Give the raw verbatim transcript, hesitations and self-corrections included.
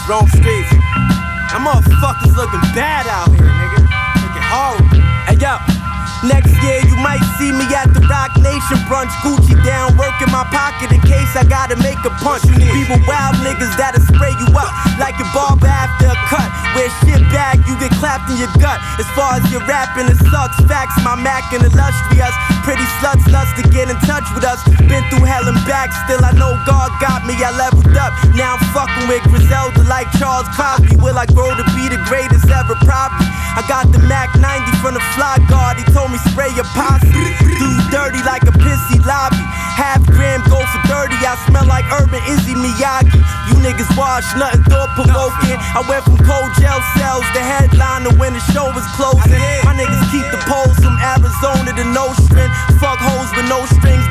wrong streets. Them motherfuckers looking bad out here, nigga. Looking horrible. Hey, yo. Next year you might see me at the Rock Nation brunch, Gucci down, work in my pocket in case I gotta make a punch. People wild niggas that'll spray you up like your barber after a cut. Wear shit bag, you get clapped in your gut. As far as your rapping, it sucks. Facts, my Mac and illustrious. Pretty sluts lust to get in touch with us. Been through hell and back, still I know God got me. I leveled up, now I'm fucking with Griselda like Charles Crosby. Will I grow to be the greatest ever? Probably. I got the Mac ninety from the Fly Guard. He told me spray your posse. Do you dirty like a pissy lobby. Half gram go for thirty. I smell like Urban Izzy Miyagi. You niggas wash, nothing thought provoking. I went from cold jail cells to headliner when the show was closing. My niggas keep the poles from Arizona to no string. Fuck hoes with no strings.